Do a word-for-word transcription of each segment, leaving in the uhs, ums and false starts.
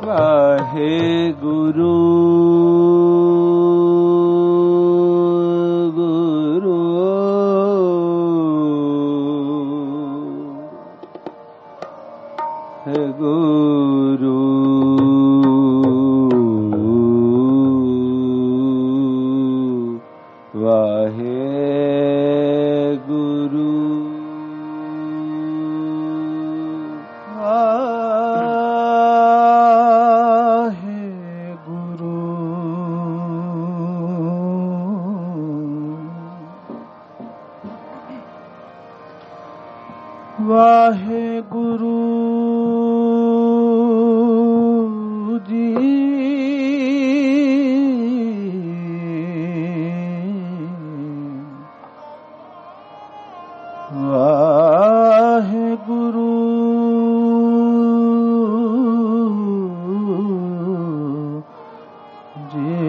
ਵਾਹਿਗੁਰੂ ਗੁਰੂ ਗੁਰੂ ਵਾਹਿਗੁਰੂ ਵਾਹਿਗੁਰੂ ਜੀ ਵਾਹਿਗੁਰੂ ਜੀ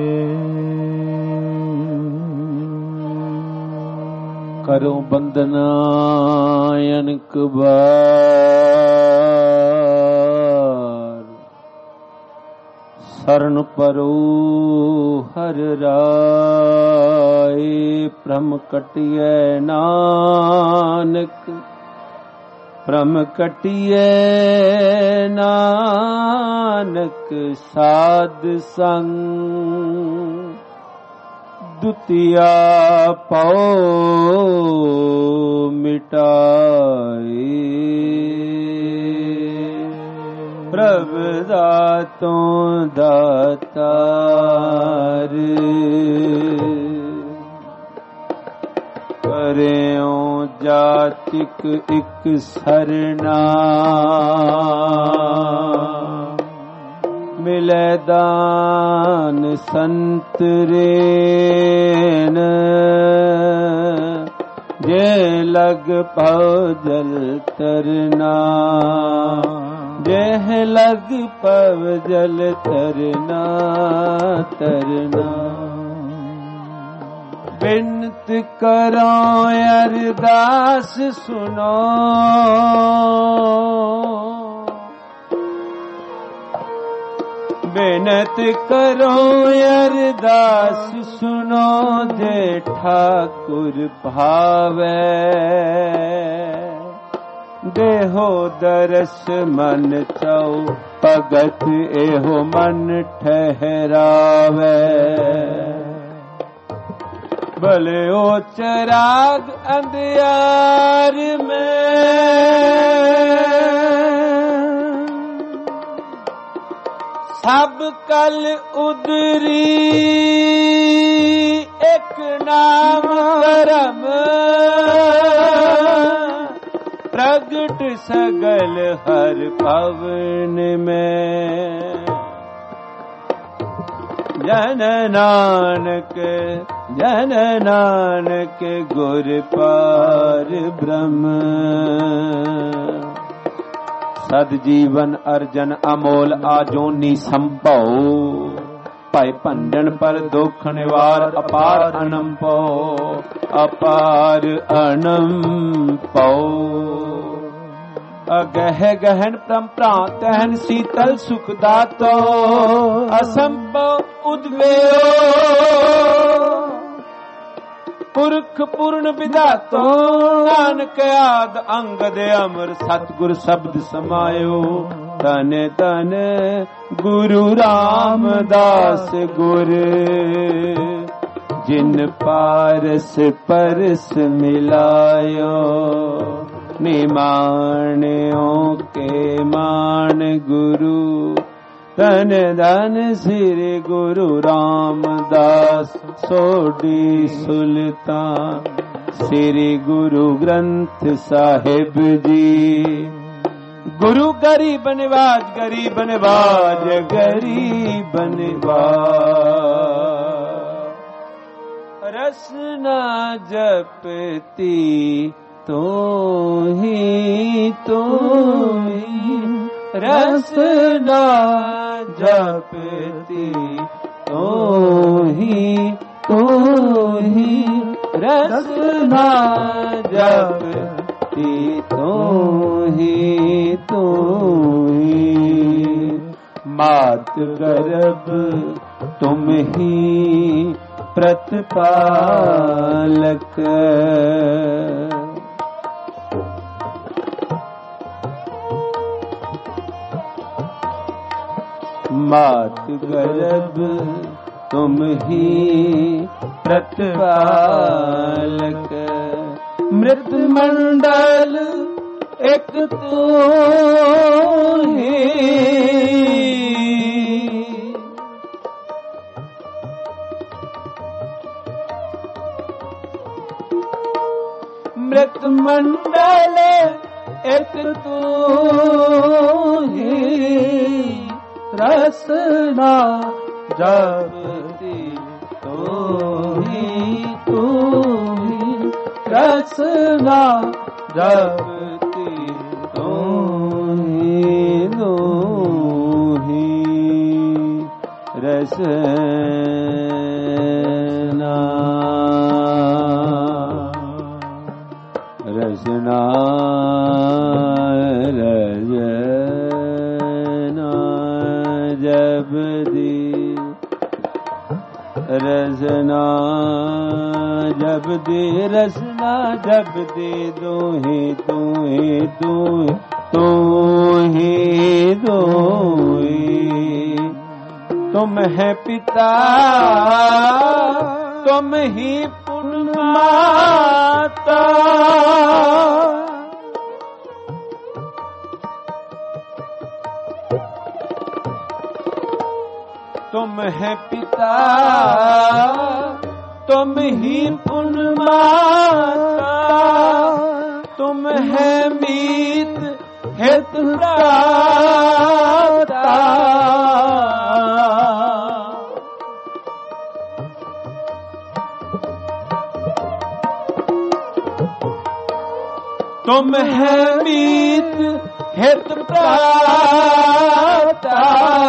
ਕਰੋ ਬੰਦਨਾ ਅਨਕ ਬਾਰ ਸਰਨ ਪਰੋ ਹਰ ਰਾਏ ਭ੍ਰਮ ਕਟਿਐ ਨਾਨਕ ਭ੍ਰਮ ਕਟਿਐ ਨਾਨਕ ਸਾਧ ਸੰਗ ਦੁਤੀਆ ਪਉ ਮਿਟਾਏ ਪ੍ਰਭ ਦਾਤੋਂ ਦਾਤਾਰ ਕਰਿਓ ਜਾਤਿਕ ਇਕ ਸਰਨਾ ਮਿਲੈ ਦਾਨ ਸੰਤ ਰੇਨ ਜੇ ਲਗ ਪਉ ਜਲ ਤਰਨਾ ਜਹ ਲਗ ਪਵ ਜਲ ਤਰਨਾ ਤਰਨਾ ਬਿਨਤ ਕਰਾਂ ਅਰਦਾਸ ਸੁਨੋ ਬਿਨਤ ਕਰੋ ਅਰਦਾਸ ਸੁਨੋ ਜੇ ਠਾਕੁਰ ਭਾਵੈ ਦੇਹੋ ਦਰਸ ਮਨ ਚਾਉ ਭਗਤ ਇਹੋ ਮਨ ਠਹਿਰਾਵੈ ਭਲਿਓ ਚਰਾਗ ਅੰਧਿਆਰ ਮੈਂ ਸਭ ਕਲ ਉਦਰੀ ਇੱਕ ਨਾਮ ਧਰਮ ਪ੍ਰਗਟ ਸਗਲ ਹਰ ਭਵਨ ਮੈਂ ਜਨ ਨਾਨਕ ਜਨ ਨਾਨਕ ਗੁਰ ਪਾਰ ਬ੍ਰਹਮ ਸਦ ਜੀਵਨ ਅਰਜਨ ਅਮੋਲ ਆਜੋਨੀ ਸੰਭਉ ਭਾਇ ਭੰਡਨ ਪਰ ਦੁਖ ਨਿਵਾਰ ਅਪਾਰ ਅਨੰਪਉ ਅਪਾਰ ਅਨੰਪਉ ਅਗਹ ਗਹਨ ਪ੍ਰਮ ਪ੍ਰਾਂਤ ਤਹਿਨ ਸੀਤਲ ਸੁਖ ਦਾਤੋ ਅਸੰਭਵ ਉਦਵੇਓ ਪੁਰਖ ਪੂਰਨ ਵਿਧਾਤੋ ਨਾਨਕ ਆਦ ਅੰਗਦ ਅਮਰ ਸਤਿਗੁਰ ਸ਼ਬਦ ਸਮਾਇਓ ਧਨ ਧਨ ਗੁਰੂ ਰਾਮਦਾਸ ਗੁਰ ਜਿਨ ਪਾਰਸ ਪਰਸ ਮਿਲਾਇਓ ਨਿਮਾਣਿਓ ਕੇ ਮਾਨ ਗੁਰੂ ਧਨ ਧਨ ਸ੍ਰੀ ਗੁਰੂ ਰਾਮਦਾਸ ਸੋਢੀ ਸੁਲਤਾਨ ਸ੍ਰੀ ਗੁਰੂ ਗ੍ਰੰਥ ਸਾਹਿਬ ਜੀ ਗੁਰੂ ਗਰੀਬ ਨਿਵਾਜ ਗਰੀਬ ਨਿਵਾਜ ਗਰੀਬ ਨਿਵਾਜ ਰਸਨਾ ਜਪਤੀ ਤੂੰ ਹੀ ਤੂੰ ਹੀ ਰਸਨਾ ਜਪਤੀ ਤੂੰ ਹੀ ਤੂੰ ਹੀ ਰਸਨਾ ਜਪਤੀ ਤੂੰ ਹੀ ਤੂੰ ਹੀ मात गर्भ तुम ही प्रतिपालक। मात गर्भ तुम ही प्रतिपालक। मृत मंडल एक तू ही। मृत मंडल एक तू ही। रसना जपती तो ही तू ही। रसना जपती तो ही दो ही। रसना रसना रजना जब दी। रसना जब दे रसना जब दे दो ही तू ही तू तू ही दो ही। तुम है पिता तुम ही पुण्यमाता। तुम है पिता तुम ही पुण्यमाता। तुम है मीत हितदाता। तुम है मीत हितदाता।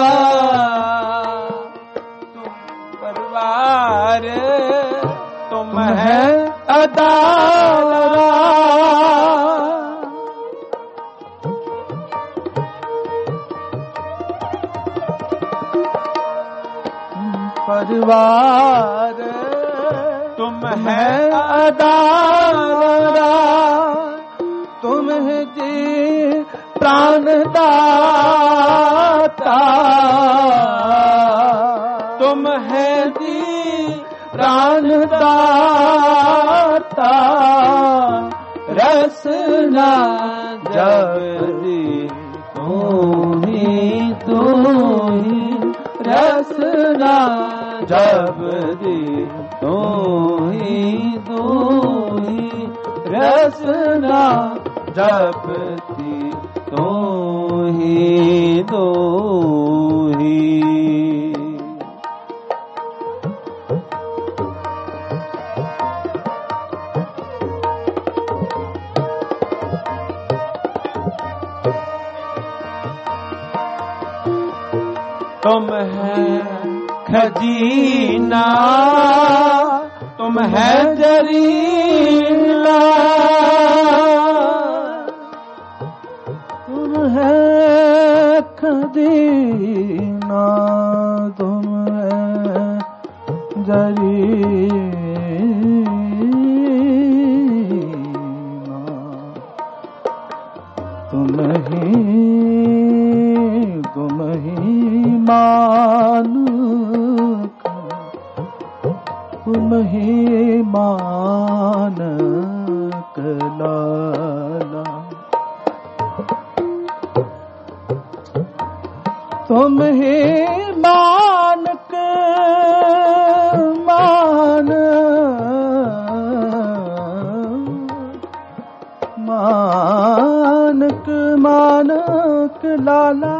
तुम है अदारा। परिवार तुम है अदारा। तुम है जी प्राणदाता। तुम है जी प्राणदाता। रसना जब दी तू ही तू ही। रसना जब दी तू ही तू ही। रसना जब दी तू ही तू ही। तुम है खजीना तुम है जरीला। तुम है खजीना तुम है जरीला। तुम ही तुम ही मान तुम ही मानक लाला। तुम ही मानक मान मानक मानक लाला।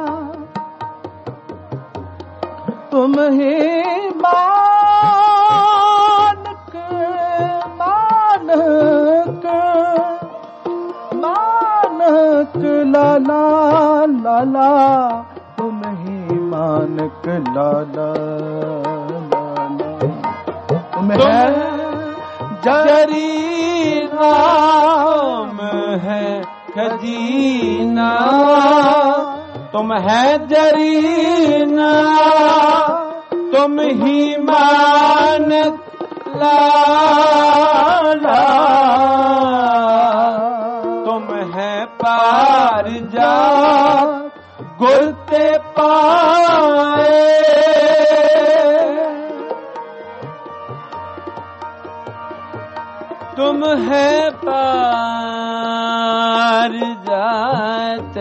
तुम ही मानक मानक मानक लाला लाला। तुम ही मानक लाला लाला। तुम है जरीना तुम है खजीना। तुम है जरीना तुम ही मान लाला तुम है पार जा गुरते पाए तुम है पार जात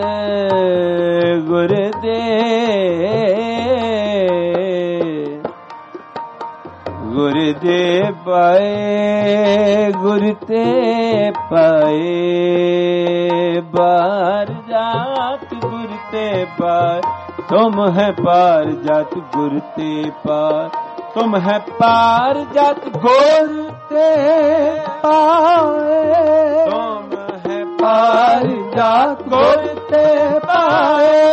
गुरदे गुरदे पाए गुरते पाए बार जात गुरते पाए तुम है पार जात गुरते पार तुम है पार जात गुरते पाए तुम है पार जात गुरते पाए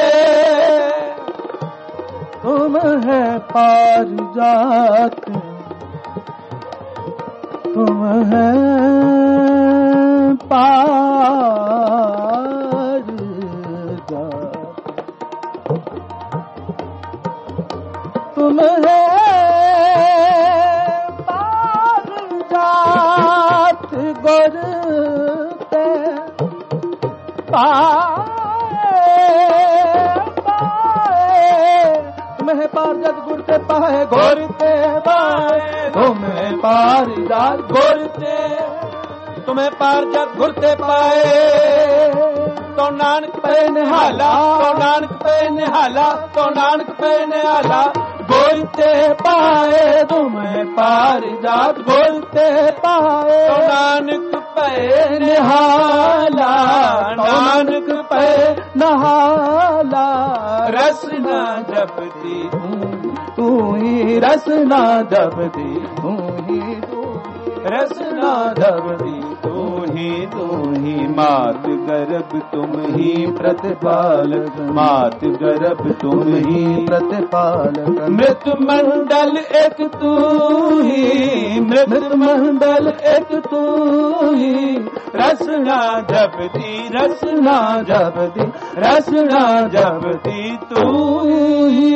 तुम है पार जात तुम है पार जात तुम है पार जात गुरते पाए तुम है पार जात गुरते पाए गुरते पाए तुम है पार जात गुरते तुम्हें पार जात गुरते पाए तो नानक पे निहाला तो नानक पे निहाला तो नानक पे निहाला गुरते पाए तुम्हें पार जात गुरते पाए तो नानक पे निहाला नानक पे नहाला रसना जपती तू ही रसना जपती तू ही तू रसना जपती तू ही तू ही मात गर्भ तुम ही प्रतिपालक मात गर्भ तुम ही प्रतिपालक मृत मंडल एक तू ही मृत मंडल एक तू ही रसना जपती रसना जपती रसना जपती तू ही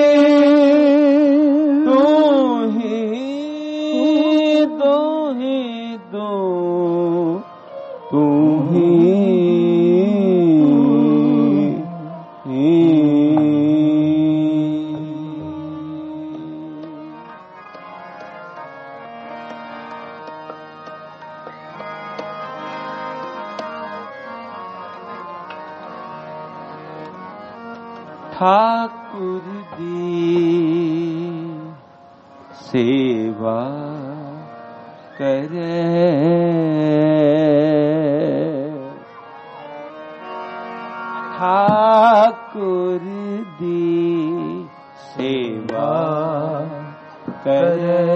तू ही तू ही तू तू ही ठाकुर दी सेवा करे ठाकुर दी सेवा करे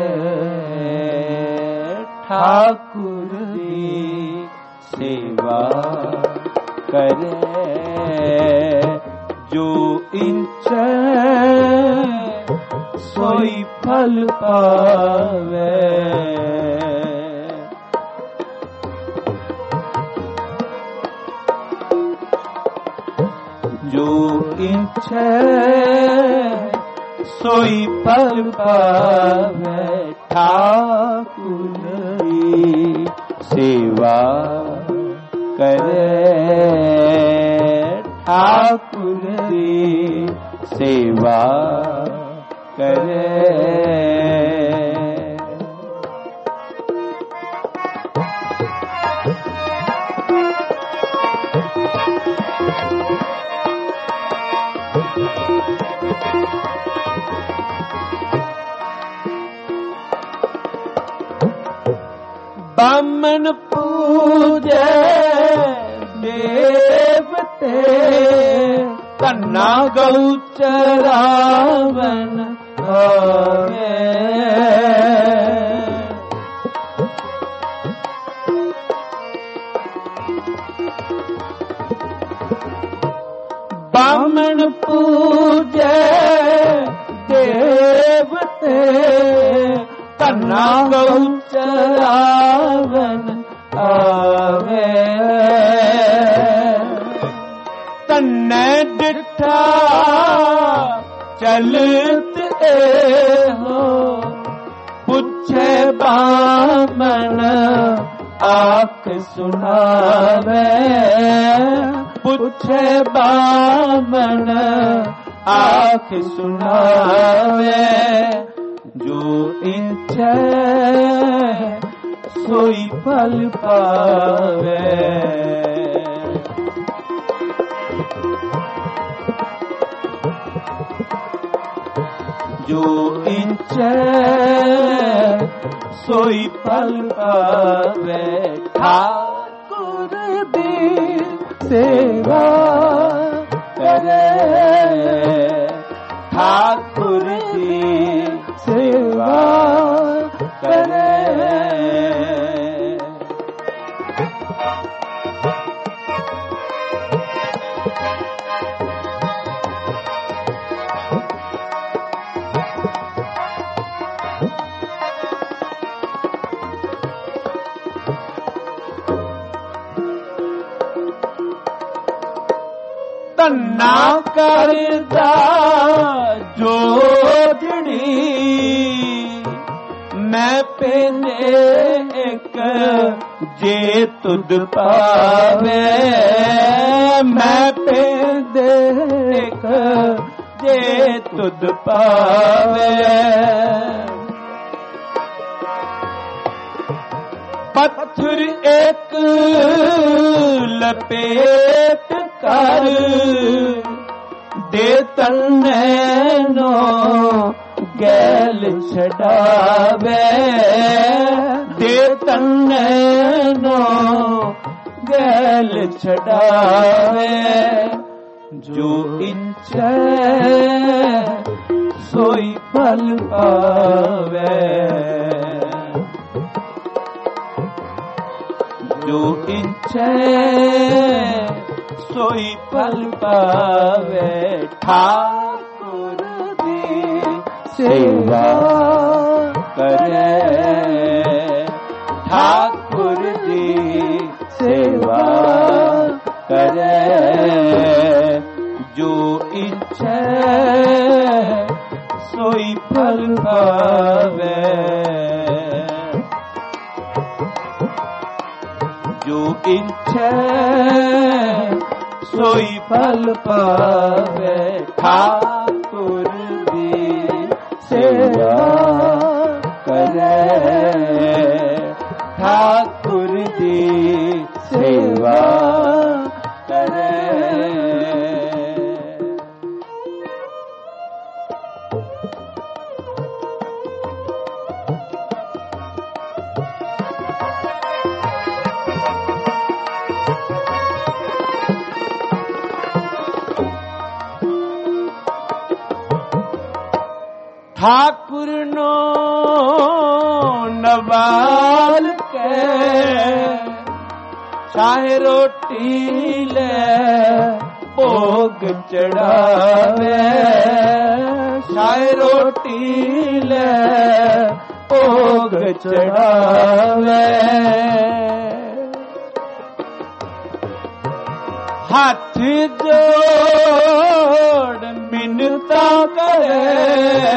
ठाकुर दी सेवा करे जो इच्छे सोई फल पावे जो इच्छे सोई फल पावे ठाकुर की सेवा करे ठाकुर की सेवा करे बामन पूजे देवते कन्ना गौ चरावन आवे बामन पूजे देवते कन्ना गौ चरावन आवे तन्ने मैं डिठा चलत एहो पुछे बामन आख सुनावे पुछे बामन आख सुनावे जो इच्छे सोई फल पावे जो इच्छे सोई फल पावे ठाकुर दी सेवा करे ठाकुर दी सेवा करे तन्ना करदा जोड़नी मैं पेने एक जे तुद पावे मैं पेदे एक जे तुद पावे पत्थर एक लपेट कर दे तन्नैनो गैल छड़ावे दे तन्नैनो गैल छड़ावे जो इच्छे सोई फल पावे जो इच्छे सोई फल पावे ठाकुर दी सेवा करे ठाकुर दी सेवा करे जो इच्छे सोई फल पावे जो इच्छे सोई फल पावे ठाकुर दी सेवा करे ठाकुर दी सेवा करे ठाकुर नो नवाल के चाहे रोटी ले भोग चढ़ावे चाहे रोटी ले भोग चढ़ावे हाथ जोड़ मिन्नता करे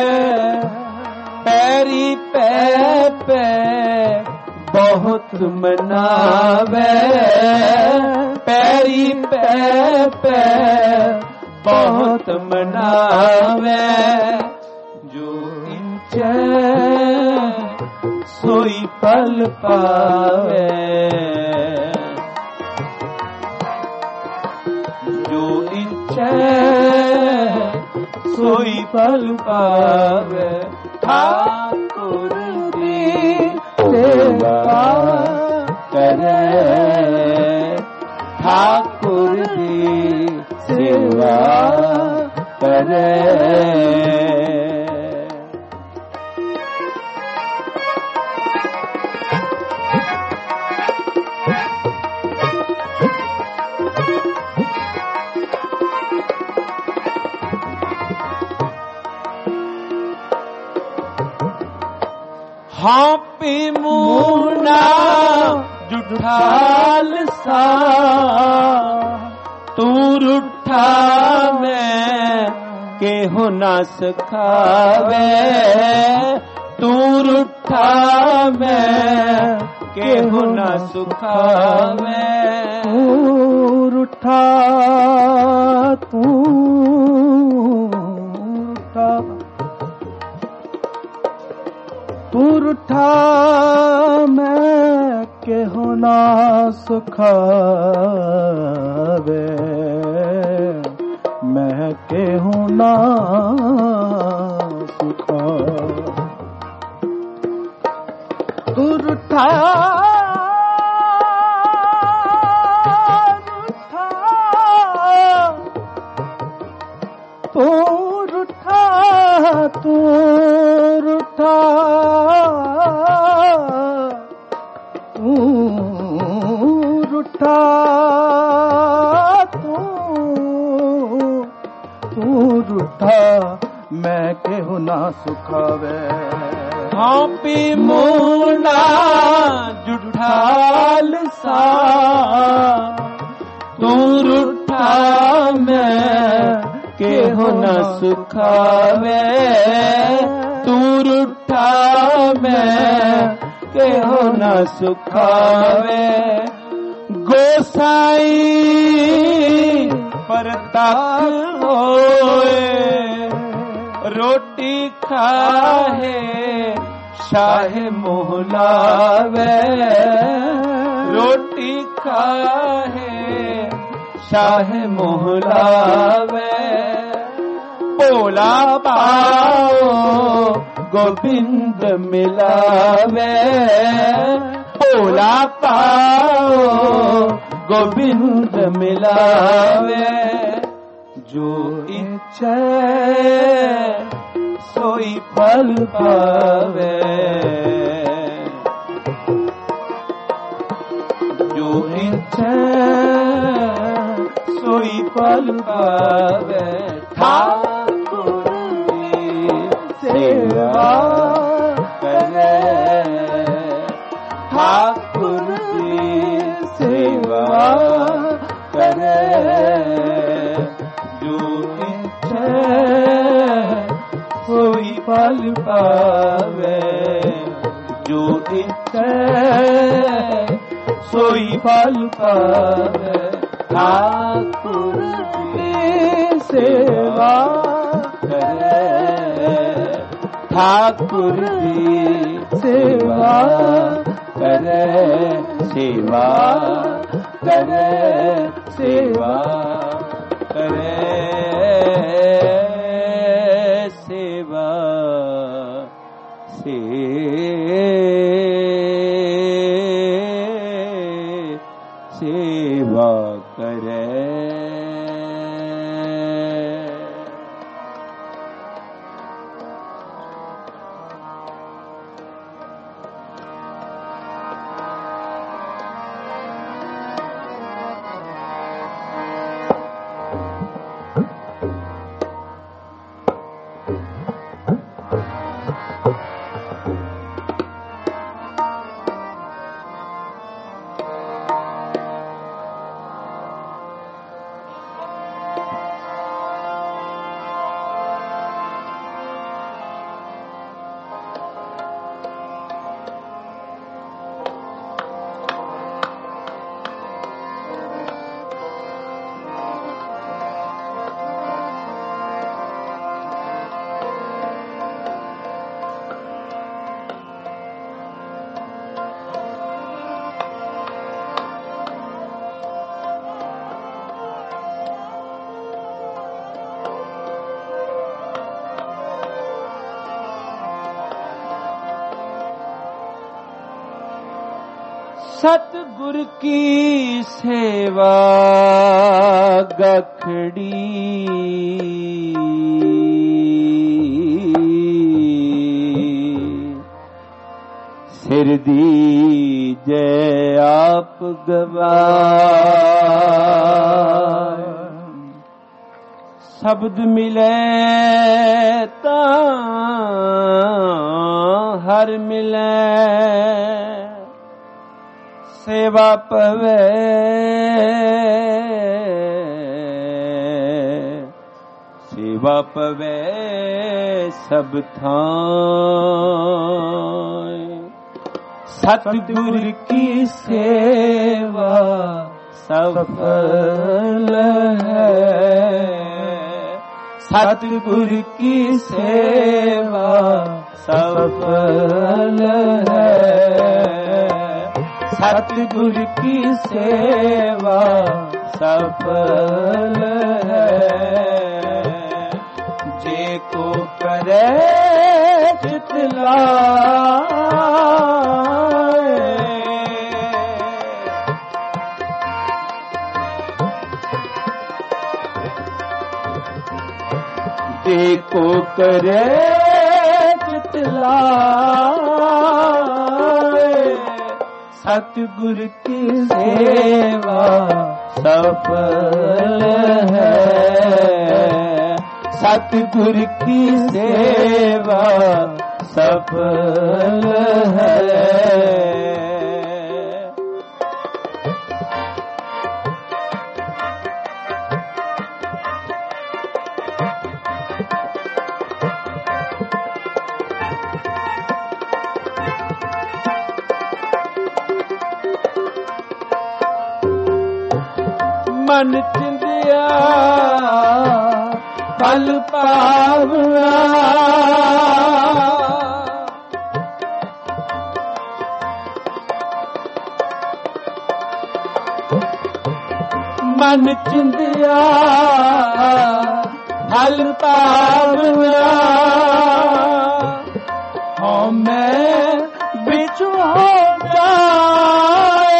पैरी पै पे बहुत मनावे पैरी पै पे बहुत मनावे जो इच्छे सोई फल पावे जो इच्छे सोई फल पावे ठाकुर दी सेवा करे ठाकुर दी सेवा करे हाँ पी मुना जुठाल सा तू रूठा रूठा मैं केहू ना सखावे, तू रूठा मैं केहू ना सुखावे। तू रूठा तू रूठा तू रूठा मैं केहू ना सुखावे, मैं केहू ना सुखावे। तू रूठा रूठा तू रूठा तू रूठा तू रूठा तू तू रूठा मैं केहू ना सुखावे। हाँपी मूना जुठाल सा, तू रूठा मैं केहू न सुखावे, तू रूठा मैं केहू न सुखावे। गोसाई पर तक होए रोटी खाहे शाहे मोहलावे, रोटी खाहे शाहे मोहलावे। भोला पाओ गोविंद मिलावे, भोला पाओ गोविंद मिलावे। जो इच्छा सोई फल पावे, जो इच्छा सोई फल पावे। ठाकुर की सेवा करे, ठाकुर की सेवा करे। जो इच्छा सोई फल पावे, जो इच्छा सोई फल पावे। ठाकुर की सेवा करे, ठाकुर की सेवा करे, सेवा करे, सेवा करे, सेवा से सेवा करे। सतगुर की सेवा गखड़ी, सिर दीजे आप गवाए। शब्द मिले ता हर मिले, सेवा पवे सेवा पवे सब थाय। सतगुर की सेवा सफल है, सतगुर की सेवा सफल है, सतगुर की सेवा सफल है। जे को करे चितलाए, जे को करे चितलाए, सतगुर की सेवा सफल है, सतगुर की सेवा सफल है। मन चिंदिया फल पावना, मन चिंदिया फल पावना, हो मैं बिचु हो जाए,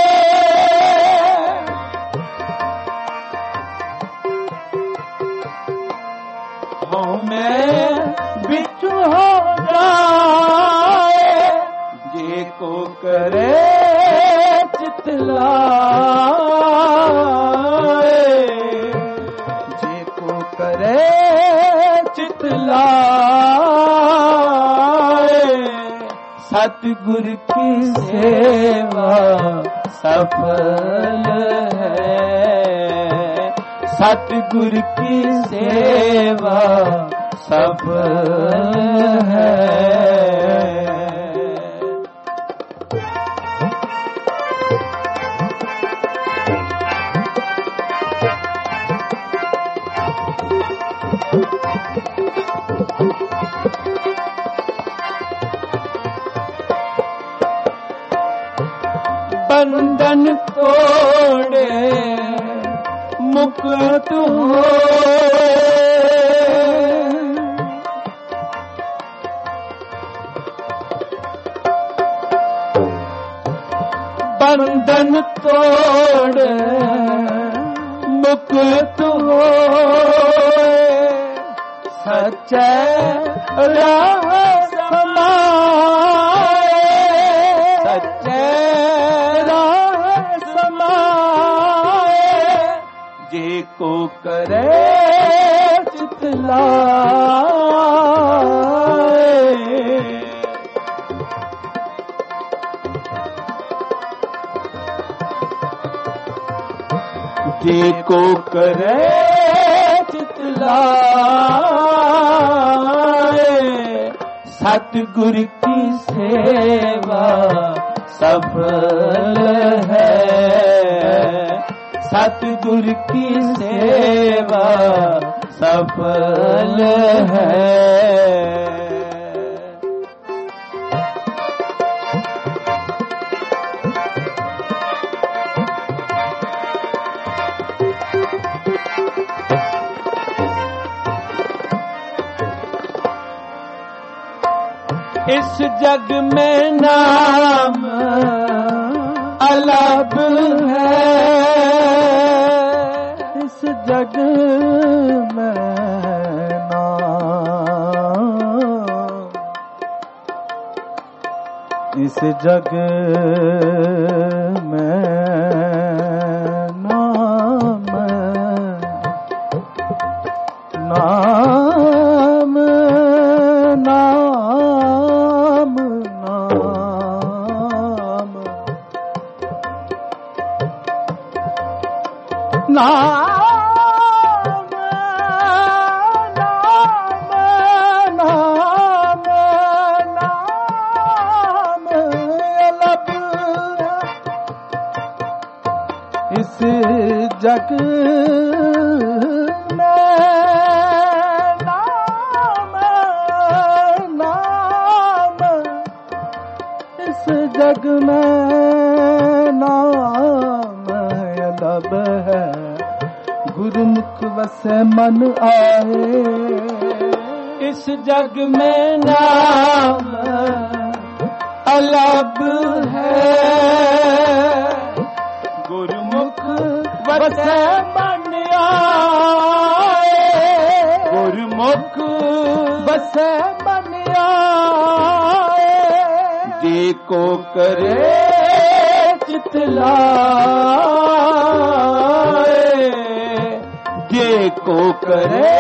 हो मैं बिचु हो जाए। जे को करे चितलाए, जे को करे चितलाए, सतगुर की सेवा सफल है, सतगुर की सेवा सफल है। बंधन तोड़े मुक्त होए, बंधन तोड़े मुक्त होए, सच्चे राह समाए, सच्चे जे को करे चितलाए, जे को करे चितलाए, सतगुर की सेवा सफल है, सतगुर की सेवा सफल है। इस जग में नाम अलग है, इस जग में नाम, इस जग में नाम, नाम नाम नाम नाम जग में नाम नाम इस जग में नाम अलब है गुरुमुख वसे मन आए इस जग में नाम अलब है गुरुमुख वसे मन आए गुरुमुख वसे मन आए जी को करे चितलाए जे को करे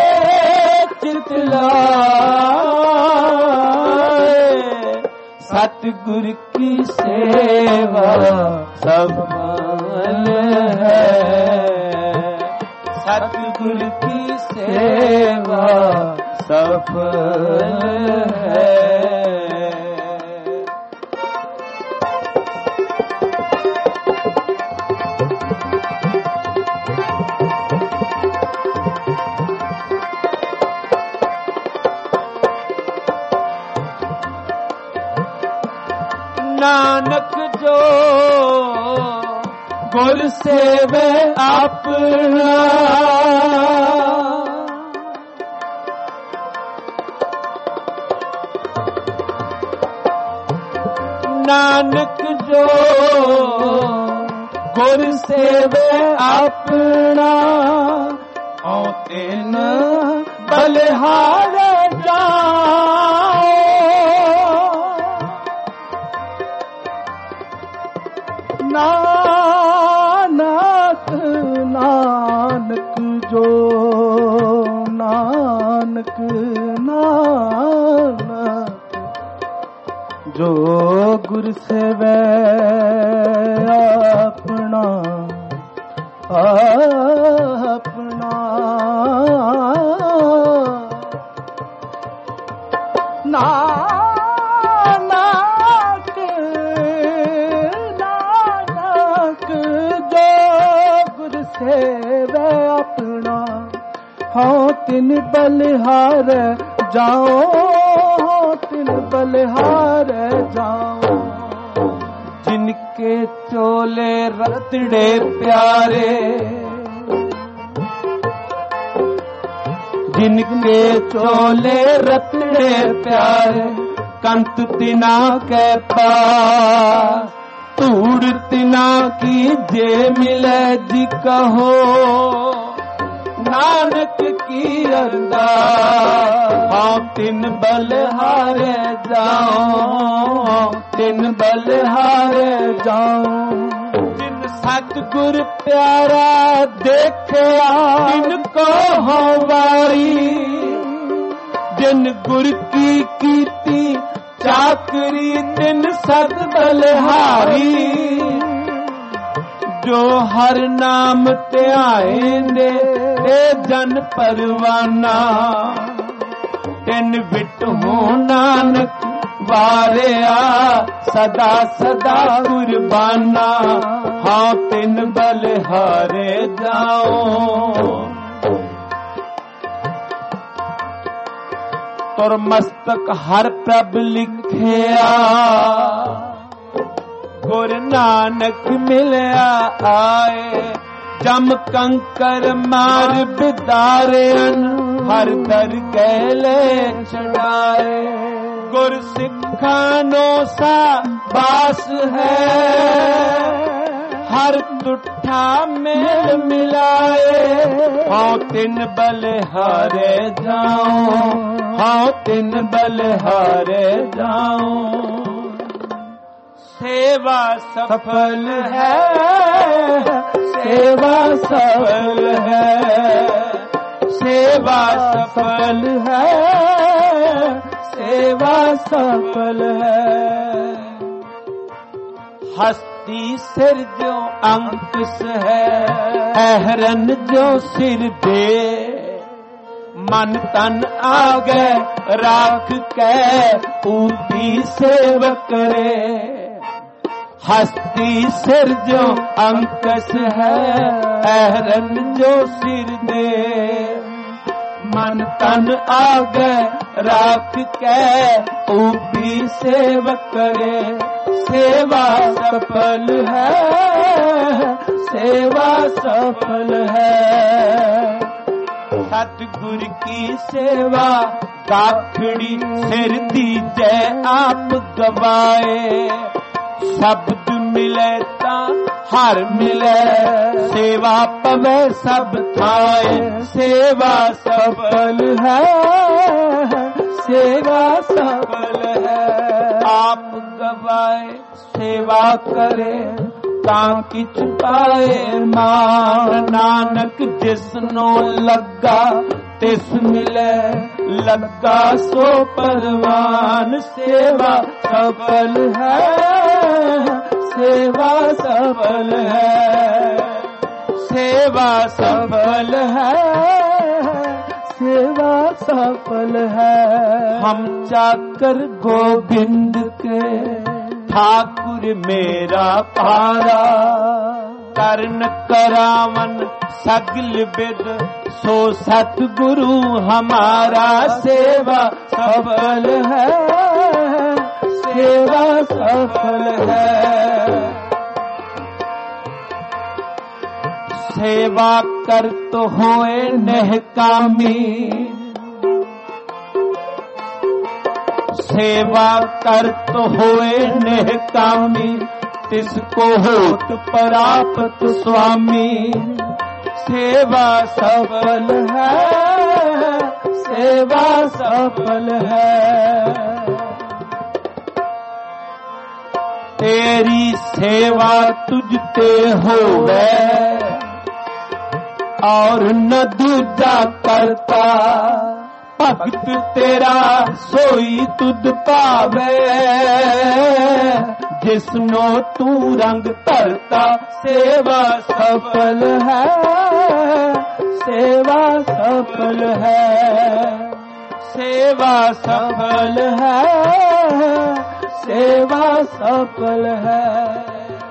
चितलाए सतगुर की सेवा सफल है सतगुर की सेवा सफल है नानक जो गुर सेवे अपना नानक जो गुर सेवे अपना औ तिन बलिहार जाओ नानक नानक जो नानक नानक जो गुर सेवे अपना अपना नानक नानक जो गुर सेवे अपना हाँ तिन बलिहार जाओ तिन बलिहार जाओ जिनके चोले रतड़े प्यारे जिनके चोले रतड़े प्यारे कंत तिना के पास धूड़ तिना की जे मिले जी कहो नानक की अरदास हाँ तिन बलिहारे जाओ तिन बलिहारे जाओ जिन सतगुर प्यारा देखा जिनको हो वारी जिन गुर की कीती चाकरी तिन सत बलिहारी जो हर नाम ध्याएंदे ते जन परवाना तिन विटो नानक वारिया सदा सदा कुर्बाना हाँ तिन बलिहारे जाओ तुर मस्तक हर प्रभ लिखिया गुर नानक मिलया आए जम कंकर मार बिदारेन हर दर कैले चढ़ाए गुर सिखानो सा बास है हर तुठा मेल मिलाए हाँ तिन बलिहारे जाओ हाँ तिन बलिहारे जाओ सेवा सफल है सेवा सफल है सेवा सफल है सेवा सफल है हस्ती सिर जो अंकुश है अहरन जो सिर दे मन तन आगे राख के ऊटी सेव करे हस्ती सिर जो अंकस है, अहरन जो सिर दे। मन तन आगे राख के, ऊपी सेवक करे। सेवा सफल है, सेवा सफल है। सतगुर की सेवा गाखड़ी सिर दीजे आप गवाए। शब्द मिले ता हर मिले, सेवा पवे सब थाए। सेवा सफल है, सेवा सफल है। आप गवाए सेवा करे, ताकि छुपाए मान। नानक जिसनो लगा तिस मिले, लगा सो परवान। सेवा सफल है, सेवा सफल है। सेवा सफल है, सेवा सफल है। हम चाकर गोविंद के, ठाकुर मेरा पारा। करण करावन सगल बिद, सो सतगुरु हमारा। सेवा सफल है, सेवा सफल है। सेवा कर तो होए निहकामी, सेवा कर तो होए निहकामी। तिसको होत प्राप्त स्वामी। सेवा सफल है, सेवा सफल है। तेरी सेवा तुझते होवे, और न दूजा करता। भगत तेरा सोई तुद पावे, जिसनो तू रंग धरता। सेवा सफल है, सेवा सफल है। सेवा सफल है, सेवा सफल है।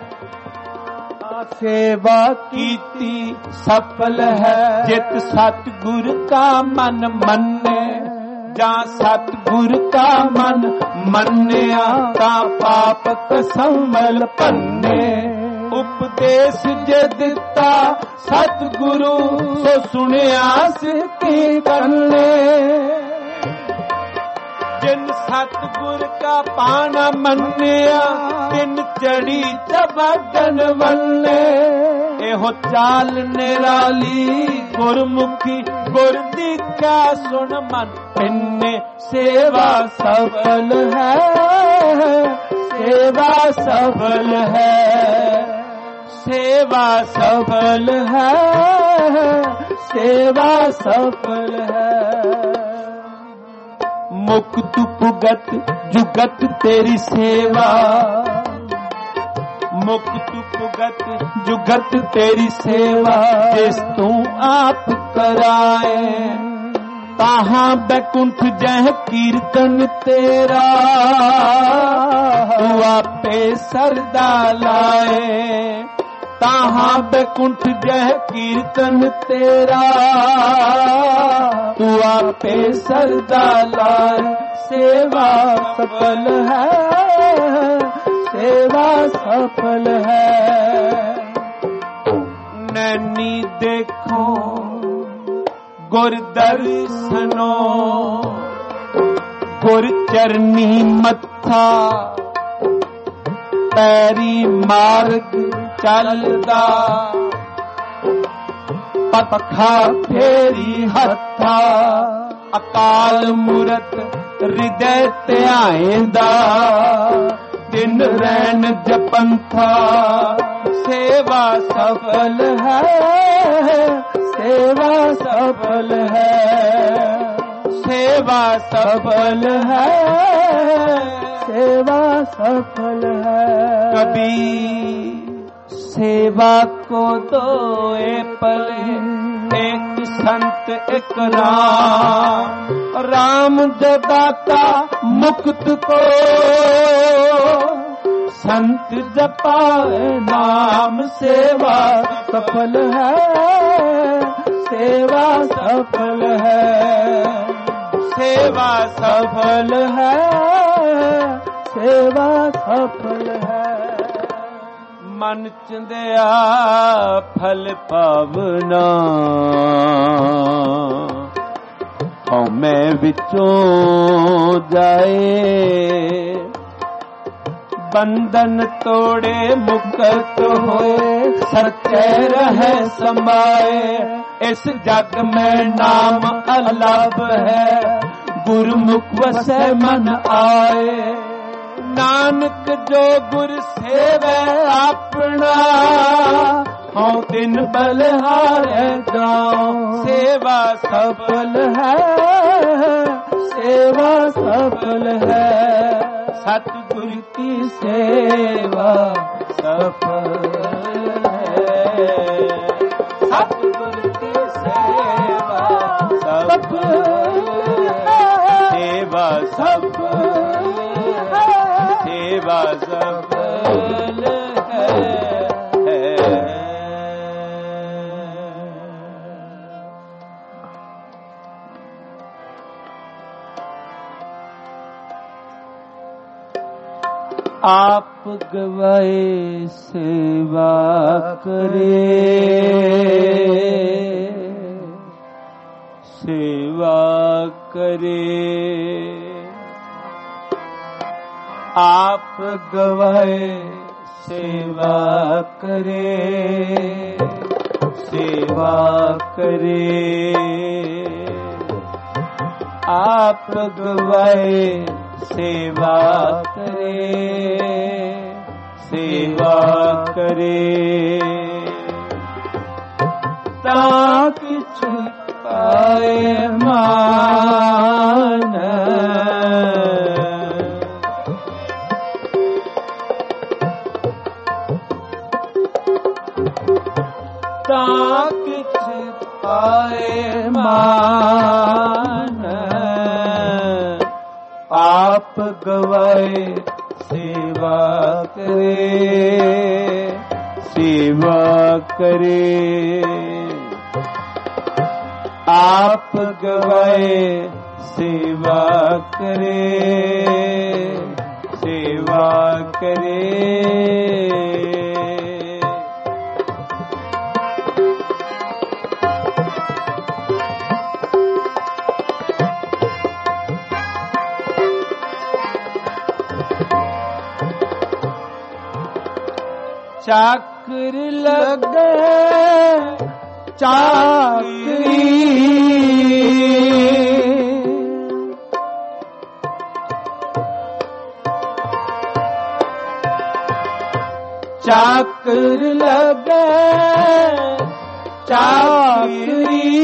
सेवा कीती सफल है, जित सतगुर का मन मन्ने। जा सतगुर का मन मन्निया, ता पाप कसमल पन्ने। उपदेश जे दिता सतगुरु, सो सुनिया सिद्धि करने। जिन सतगुर का पाना मन्निया, तिन चढ़ी चबगन वल्ले। एहो चाल निराली गुरमुखी, गुर दीक्षा सुन मन पिन्ने। सेवा सफल है, सेवा सफल है। सेवा सफल है, सेवा सफल है। मुक्त पुगत जुगत तेरी सेवा, मुक्त पुगत जुगत तेरी सेवा। जिस तू आप कराए, ताहां बैकुंठ जह कीर्तन तेरा। तू आपे सरदा लाए, ताहां बैकुंठ जह कीर्तन तेरा। तू आपे सरदा लाए। सेवा सफल है, सेवा सफल है। नैनी देखो गुर दर्शनो, गुर चरनी मत्था। पैरी मार्ग चलदा, पखा फेरी हत्था। अकाल मूरत हृदय ध्याएंदा, दिन रैन जपंथा। सेवा सफल है, सेवा सफल है। सेवा सफल है, सेवा सफल है। कभी सेवा को दो ए पले, एक संत एक राम। राम दाता मुक्त को, संत जपाए नाम सेवा सफल है, सेवा सफल है, सेवा सफल है, सेवा सफल है। मन चंदिया फल पावना, हमें विचों जाए, बंधन तोड़े मुक्त होए, सच्चे रहे समाए। इस जग में नाम अलग है, गुरमुख वसे मन आए। नानक जो गुर सेवे अपना, हूँ दिन बलिहारे जाऊं। सेवा सफल है, सेवा सफल है, सतगुर की सेवा सफल है, सतगुर की सेवा सफल है, सेवा सफल है, सेवा सफल है। आप गवाए सेवा करे, सेवा करे। आप गवाए सेवा करे, सेवा करे। आप गवाए सेवा करे, सेवा करे। ताकि छुपाए मान, ताकि छुपाए मान। आप गवाए सेवा करे, सेवा करे। आप गवाए सेवा करे, सेवा करे। चाकर लगे चाकरी, चाकर लगे चाकरी,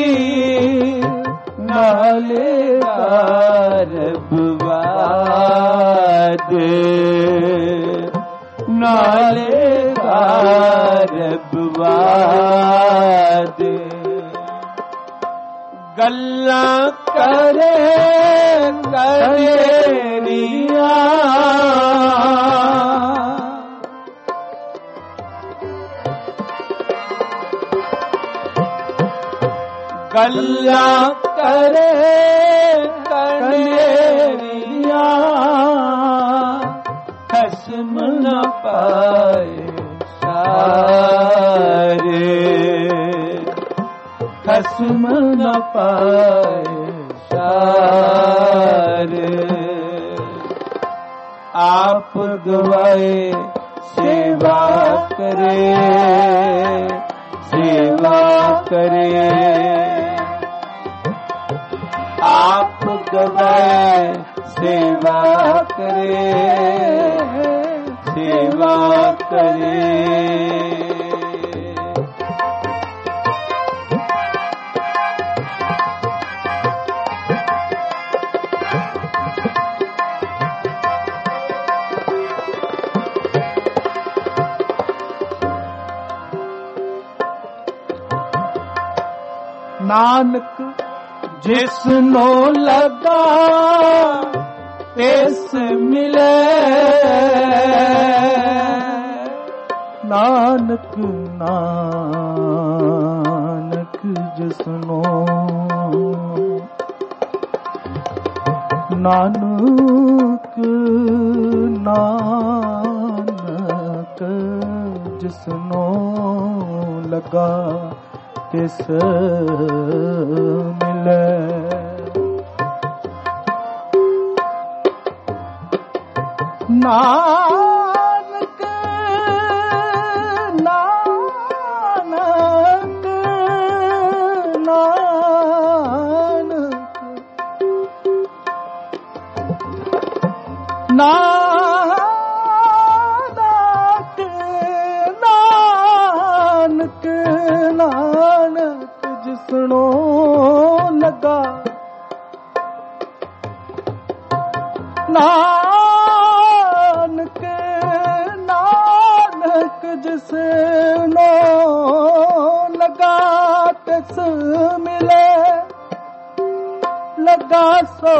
नाले रबवाद, नाले रबवाद। गल्ला करे करेरिया, गल्ला करे करेरिया। खस्म न पाए सारे, खस्म न पाए सारे। आप गवाए सेवा करे, सेवा करे। आप गवाए सेवा करे, सेवा करे। नानक जिसनो लगा तिस मिले, नानक नानक जिसनो नानक नानक जिसनो लगा तिस मिले। नानक नानक नानक नानक नानक नानक जिसनो लगा नानक नानक जिसनो लगा तिस मिले। लगा सो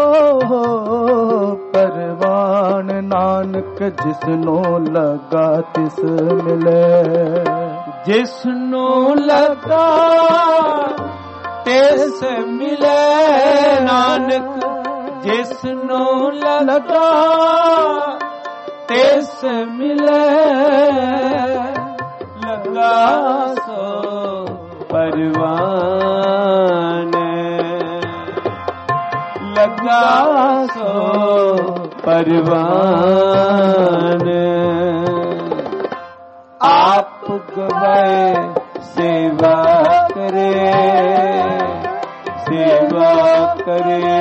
परवान नानक जिसनो लगा तिस मिले। जिसनो लगा तिस मिले नानक जिसनो लगा तिस मिले। लगा सो परवान लगा सो परवान। आप गवाए सेवा करे सेवा करे।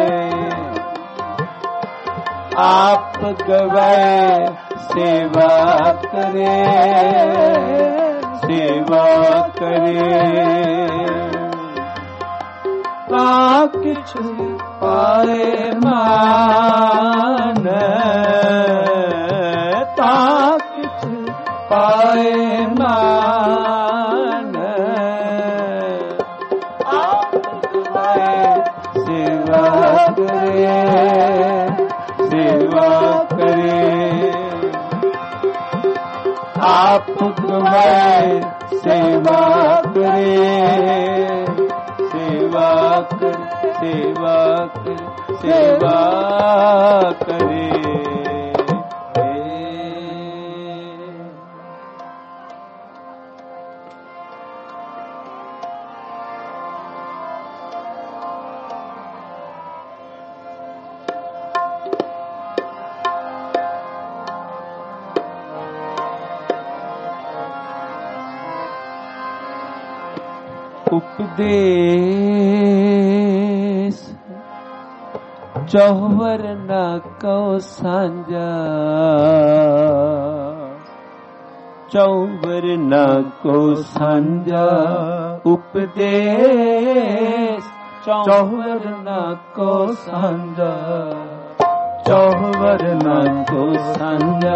आप गवाए सेवा करे सेवा करे। ता किछ पाए मान ता किछ पाए मान। आप गवाए सेवा करे सेवा करे। आप गवाए सेवा करे सेवा करे सेवा करे सेवा करे। उपदेश चौवर न को सांझा चौवर न को सांझा। उपदेश चौवर न को सांझा चौवर न को सांझा।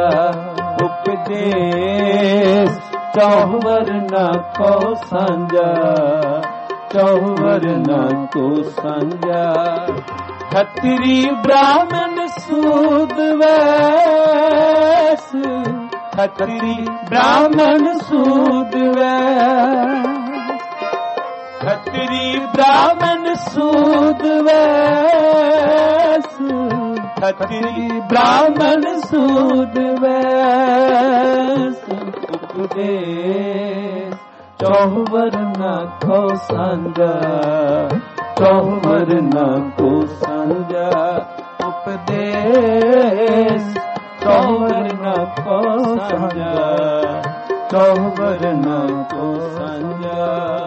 उपदेश चौवर न को सांझा चौवर न को सांझा। खत्री ब्राह्मण सूद वैस खत्री ब्राह्मण सूद वैस। खत्री ब्राह्मण सूद वैस खत्री ब्राह्मण सूद वैस। उपदेश चौवर न को सांझा चौवर न को सांझा। उपदेश चौवर न को सांझा चौवर न को सांझा।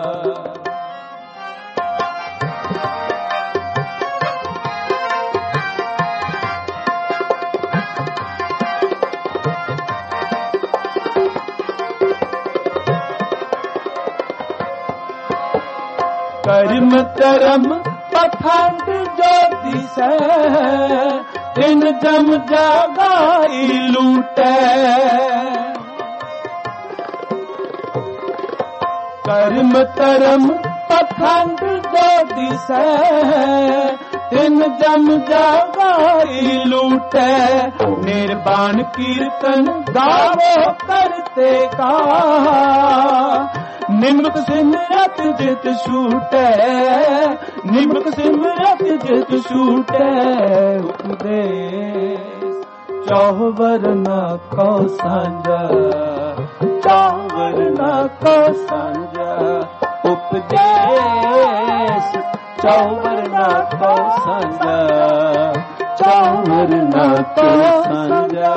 कर्म करम पखंड जो दिसे दिन जम जागाई लूटे। कर्म करम पखंड जो दिसे दिन जम जागाई लूटे, निर्वाण कीर्तन गावो करते का, निम्क सिमरत जित छूटे, निम्क सिमरत जित छूटे, उपदेश चौवर न को सांझा, चौवर न को सांझा, उपदेश चौवर न को सांझा, चौवर न को सांझा।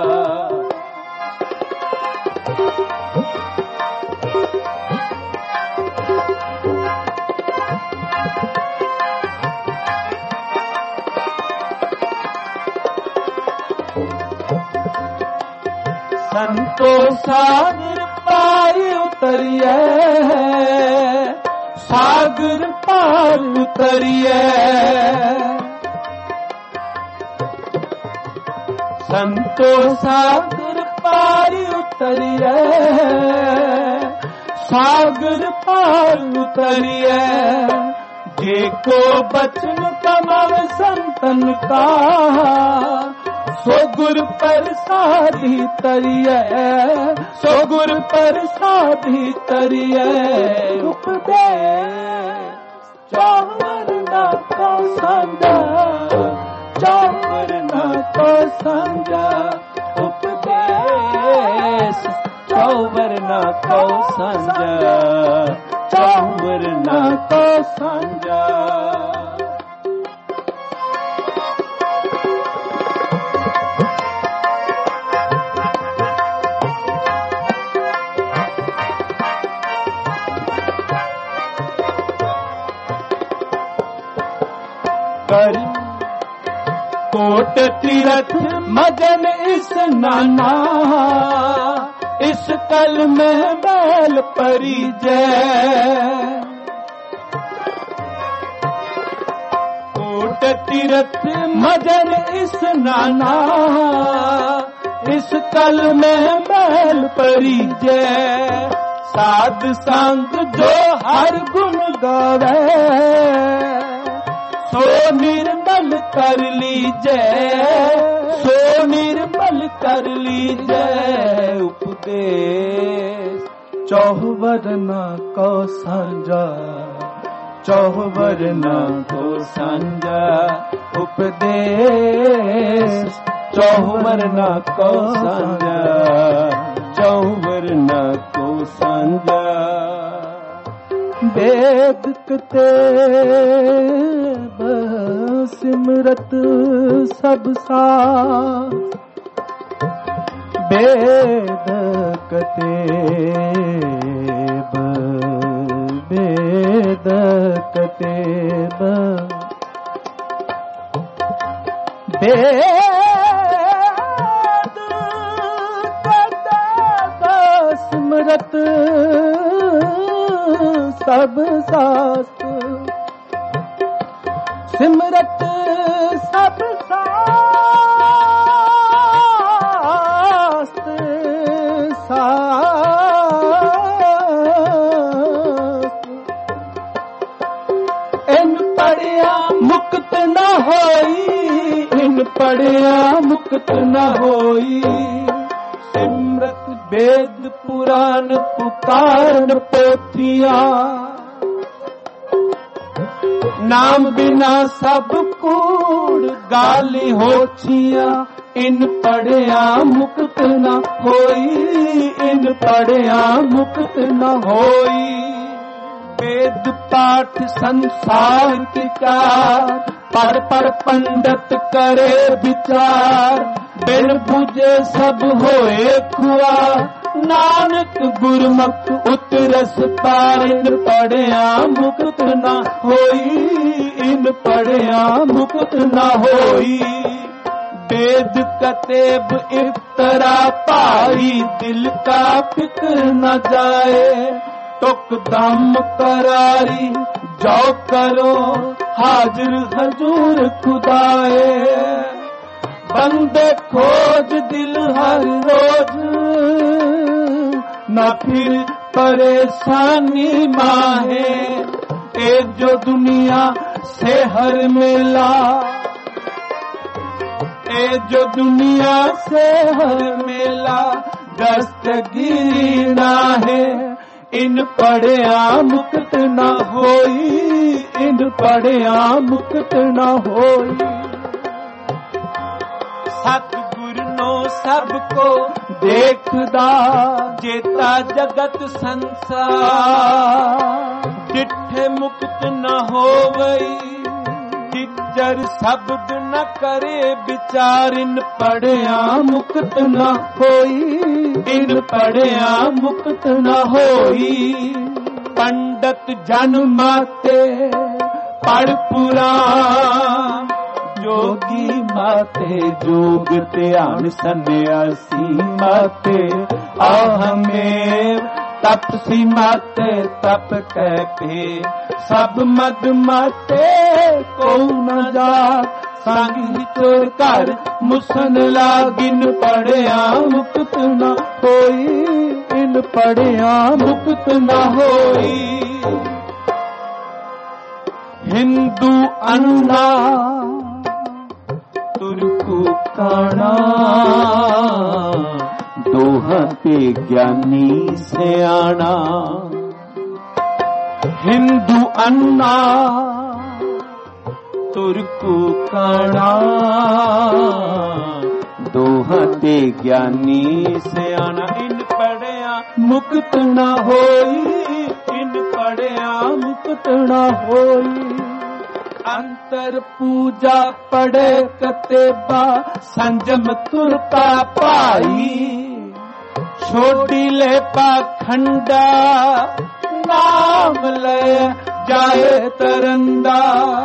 संतो सागर पार उतरिए, सागर पार उतरिए, संतो सागर पार उतरिए, सागर पार उतरिए, जे को बचन कमाव संतन का, सो गुर प्रसादी तरिए, सो गुर प्रसादी तरिए, उपदेश चौवर न को सांझा, चौवर न को सांझा, उपदेश चौवर न को सांझा, चौवर न को सांझा। कोट तीरथ मगन इस नाना, इस कल में बैल परी जय, कोट तीरथ मगन इस नाना, इस कल में बैल परी जय, साध संग जो हर गुण गावे, सो निर्मल कर लीजे, सो निर्मल कर लीजे, उपदेश चौवर न को सांझा, चौवर न को सांझा, उपदेश चौवर न को सांझा, चौवर न को सांझा। वेद कतेब सिमरत सब साथ, वेद कतेब, वेद कतेब, वेद कतेब सिमरत सब शास्त्र, सिमरत सब शास्त्र, शास्त्र इन पढ़िया मुक्त न होई, इन पढ़िया मुक्त न होई, सिमरत वेद पुराण पुकारण पोथिया, नाम बिना सब कूड़ गाली होछिया, इन पढ़िया मुक्त न होई, इन पढ़िया मुक्त न होई, वेद पाठ संसार की कार, पर पर पंडित करे विचार, बिन बुझे सब होए खुआ, नानक गुरमुख उतरस पार, इन पढ़िया मुक्त न होई, इन पढ़िया मुक्त न होई, वेद कतेब इफ्तरा पाई, दिल का फिक्र न जाए, तुक दम करारी जो करो हाजिर हजूर खुदाए, बंदे खोज दिल हर रोज, न फिर परेशानी माहे, ए जो दुनिया से हर मेला, ए जो दुनिया से हर मेला दस्तगीरी ना है, इन पढ़िया मुक्त ना होई, इन पढ़िया मुक्त ना होई। सतगुर नो सबको देखदा, जेता जगत संसार, डिठे मुक्त न होवई, जिजर शब्द न करे विचार, इन पढ़िया मुक्त न होई, इन पढ़िया मुक्त न होई। पंडित जन माते पढ़ पुराण, जोगी माते जोग ध्यान, सन्यासी माते अहमेव, तपसी माते तप कहते, सब मद माते को न जा, संग चोर कर मुसन लागिन, पढ़िया मुक्त न होई, इन पढ़िया मुक्त न होई। हिंदू अन्ना तुर्कू काना, दोहा ते ज्ञानी सियाणा। हिंदू अन्ना तुर्कू काना, दोहा ते ज्ञानी सियाणा, इन पढ़िया मुक्त न होई, इन पढ़िया मुक्त न होई। अंतर पूजा पढ़े कतेबा, संजम तुरता पाई, छोड़ी ले पाखंडा, नाम ले जाए तरंदा।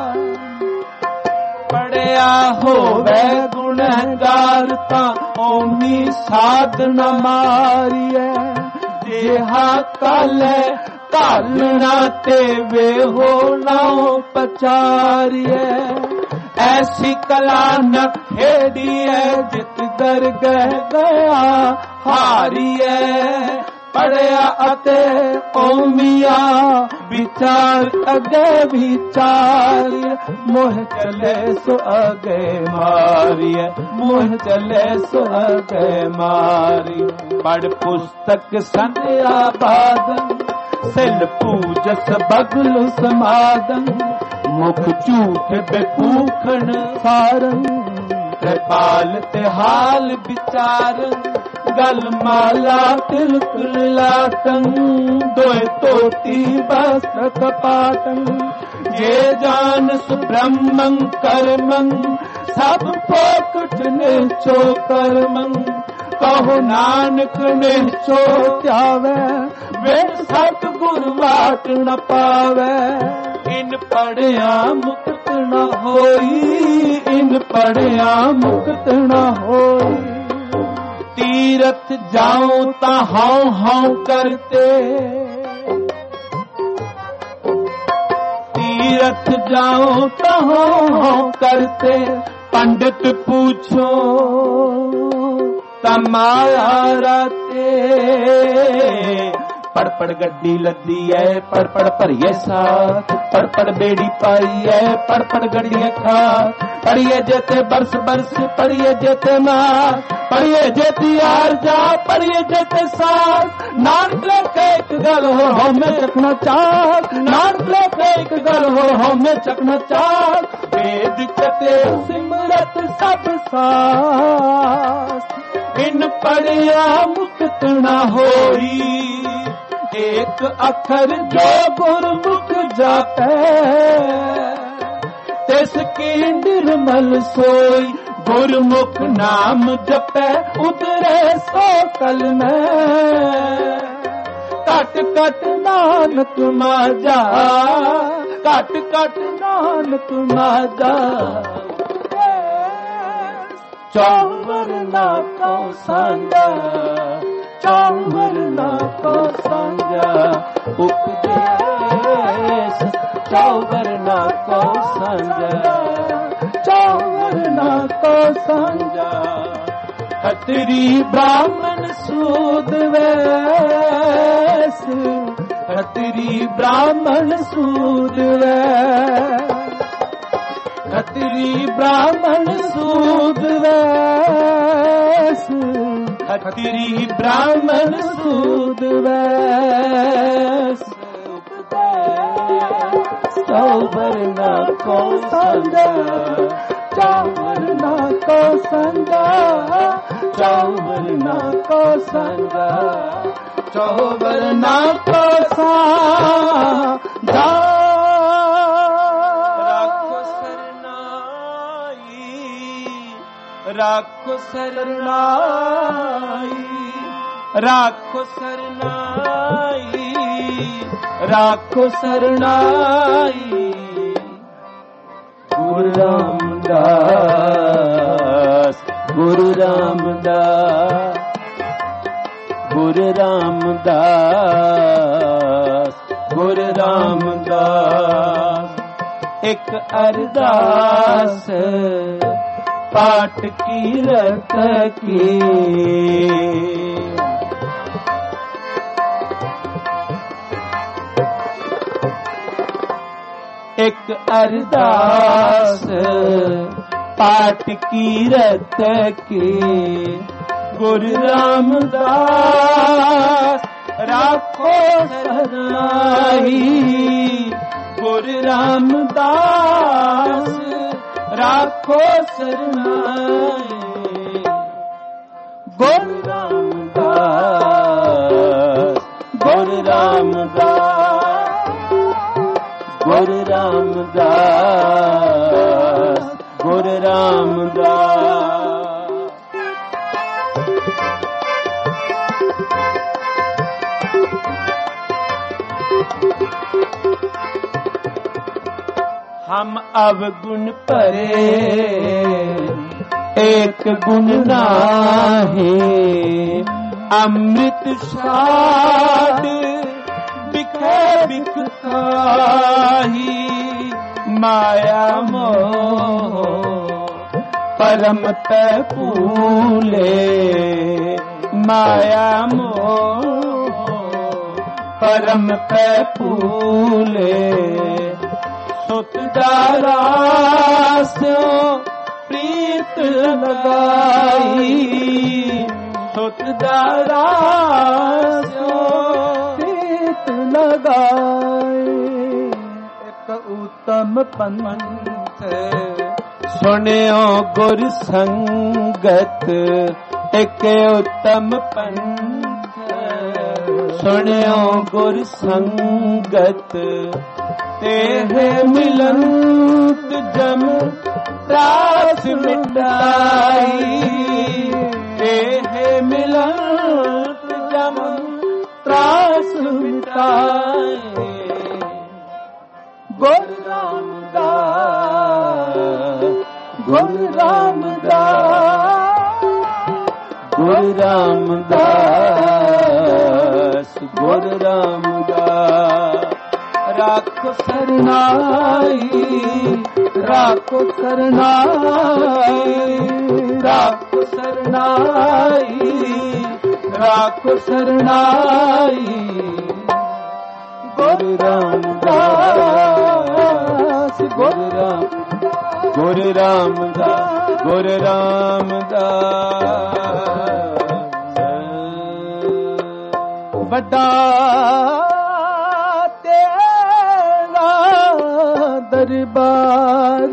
पढ़िया होवे गुनहगार ता, ओमी साध न मारिए, जेहा काले कालना ते वे हो नाओ पचारिए। ऐसी कला न खेड़ी है, जित दर गह गया हारिए। पढ़िया अते ओमिया, विचार अगे विचार, मोह चले सो अगे मारिए, मोह चले सो अगे मारी। पढ़ पुस्तक संध्या बादन, सिल पूजस बगल समादन, मुख झूठ बेकूखन सारन, कृपाल ते हाल विचारन, गल माला तिलक लाटन, दोए तोती वस्त्र कपाटन। ये जान सुब्रह्मं कर्मं, सब फोकट निचो कर्मं, कहो नानक निचो त्यावे, वे सतगुर वाट न पावे। इन पढ़िया मुक्त न होई, इन पढ़िया मुक्त न होई। तीरथ जाऊं ता हाउ हाउ करते, तीरथ जाऊं ता हाउ हाउ करते, पंडित पूछो तमाया राते। पड़ पड़ गड्डी लदी है, पड़ पड़ भरिए साथ, पड़ पड़ बेड़ी पाई है, पड़ पड़ गड्डियां खा। पढ़िए जेते बरस बरस, पढ़िए जेते मार, पढ़िए जेती यार जा, पढ़िए जेते साथ। नानक लेके एक गल हो हमें चखना चाक, नानक लेके एक गल हो हमें चखना चाक। वेद कते सिमरत सब सास, इन पढ़िया मुक्त न होई। एक अखर जो गुरमुख जापै, तिसकी निर्मल सोई। गुरमुख नाम जपै, उतरे सो कल में। कट कट नानक माजा, कट कट नानक माजा। चौवर ना को सांझा, चौवर ना को सांझा। उपदेश चौवर ना को सांझा, चौवर ना को सांझा। खत्री ब्राह्मण सूद वैस, खत्री ब्राह्मण सूद वैस। ਖੱਤਰੀ ਬ੍ਰਾਹਮਣ ਸੂਦ ਵੈਸ, ਖੱਤਰੀ ਬ੍ਰਾਹਮਣ ਸੂਦ ਵੈਸ, ਸੌ ਵਰਨਾ ਕੋ ਸੰਗਾ, ਚੌ ਵਰਨਾ ਕੋ ਸੰਗਾ, ਚੌ ਵਰਨਾ ਕੋ ਸੰਗਾ, ਚੌ ਵਰਨਾ ਕੋ ਸੰਗਾ। ਰਾਖੋ ਸਰਨਾਈ, ਰਾਖੋ ਸਰਨਾਈ, ਰਾਖੋ ਸਰਨਾਈ, ਰਾਖੋ ਸਰਨਾਈ। ਗੁਰੂ ਰਾਮਦਾਸ, ਗੁਰੂ ਰਾਮਦਾਸ, ਗੁਰੂ ਰਾਮਦਾਸ, ਗੁਰੂ ਰਾਮਦਾਸ। ਇੱਕ ਅਰਦਾਸ ਪਾਠ ਕੀਰਤ ਕੀ, ਇੱਕ ਅਰਦਾਸ ਪਾਠ ਕੀਰਤ ਕੀ। ਗੁਰੂ ਰਾਮਦਾਸ ਰਾਖੋ ਸਰਨਾਈ, ਗੁਰੂ ਰਾਮਦਾਸ ਰਾਖੋ ਸਰਨਾਈ। ਗੁਰੂ ਰਾਮਦਾਸ, ਗੁਰੂ ਰਾਮਦਾਸ, ਗੁਰੂ ਰਾਮਦਾਸ, ਗੁਰੂ ਰਾਮਦਾਸ। हम अवगुण परे एक गुण नाहे, अमृत साध बिखे बिख खाही। माया मोह परम पे भूले, माया मोह परम पे भूले। सुत दारास्यो प्रीत लगाई, सुत दारास्यो प्रीत लगाई। एक उत्तम पंथ सुनियो गुर संगत, एक उत्तम पंथ सुनियो गुर संगत। तेह मिलंत जम त्रास मिटाई, तेह मिलंत जम त्रास मिटाई। गुरु रामदास, गुरु रामदास, गुरु रामदास, गुरु रामदास। राखो सरनाई, राखो सरनाई, राखो सरनाई, राखो सरनाई। गुरु रामदास, गुरु राम, गुरु रामदास, गुरु रामदास। वड्डा दरबार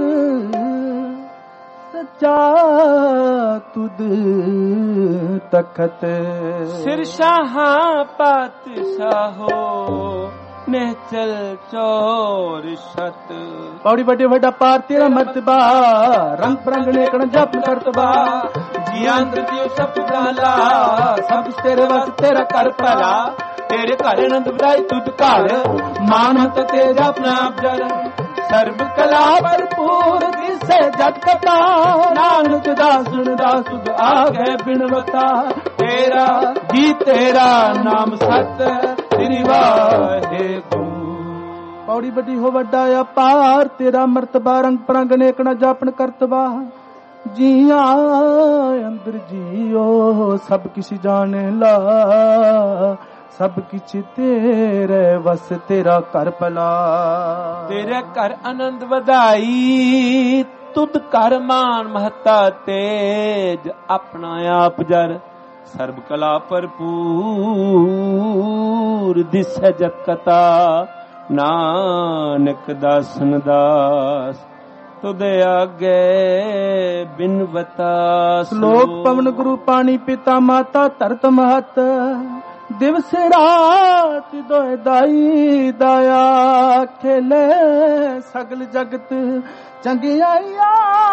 सच्चा तुद तखत। सिर शाहा पातशाहो निहचल चौर शत। पौड़ी बड़े वड्डा पार तेरा मर्तबा, रंग बिरंगने कण जप करतबा। जियांद्र जीव सब गाला, सब तेरे वस तेरा कर भला। तेरे घर आनंद बधाई तुद घर, मानत तेरा अपना आप जर। सर्व कला भरपूर जिसे जग कथा, नानक दासुन दासुद आगे बिनवता। तेरा जी तेरा नाम सत, तेरी वाहेगुरु। पौड़ी बड़ी हो वड्डा अपार तेरा मर्तबा, रंग परंग नेकना जापन करतबा। जिया अंदर जियो सब किसी जाने ला, सब किछ तेरे वस तेरा कर भला। तेरे कर आनंद वधाई ਤੁਧ ਕਰ ਮਾਨ ਮਹਤਾ ਤੇਜ, ਆਪਣਾ ਆਪ ਜਰ ਸਰਬ ਕਲਾ ਭਰਪੂਰ। ਦਿਸੈ ਜਤ ਕਤਾ ਨਾਨਕ ਦਾਸਨ ਦਾਸ, ਤੁਧ ਆਗੇ ਬਿਨਵਤਾ। ਸ਼ਲੋਕ ਪਵਨ ਗੁਰੂ ਪਾਣੀ ਪਿਤਾ ਮਾਤਾ ਧਰਤ ਮਹਤ, ਦਿਵਸ ਰਾਤ ਦੋਇ ਦਾਈ ਦਇਆ। ਖੇਲੇ ਸਗਲ ਜਗਤ ਚੰਗਿਆਈਆ,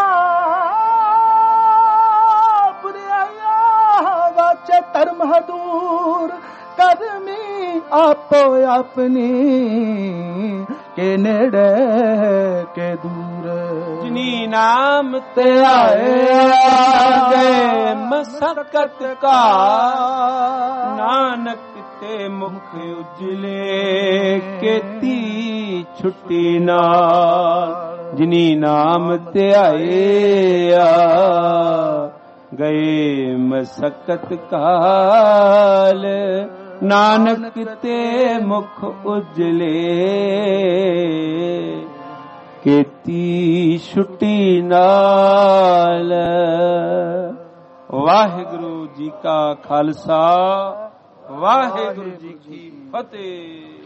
ਬੁਰਿਆਈਆ ਵਾਚੇ ਧਰਮ ਹਦੂਰ। ਕਰਮੀ ਆਪੋ ਆਪਣੀ, ਕੇ ਨੇੜੇ ਕੇ ਦੂਰ। ਜਿਨੀ ਨਾਮ ਤੇ ਆਏ ਗਏ ਮਸਕਤ ਕਾ, ਨਾਨਕ ਤੇ ਮੁਖ ਉਜਲੇ ਕੀਤੀ ਛੁੱਟੀ ਨਾਲ। ਜਿਨੀ ਨਾਮ ਤੇ ਆਏ ਗਏ ਮਸਕਤ ਕਾਲ, ਨਾਨਕ ਤੇ ਮੁਖ ਉਜਲੇ ਕੀਤੀ ਛੁੱਟੀ ਨਾਲ। ਵਾਹਿਗੁਰੂ ਜੀ ਕਾ ਖਾਲਸਾ, ਵਾਹਿਗੁਰੂ ਜੀ ਕੀ ਫਤਿਹ।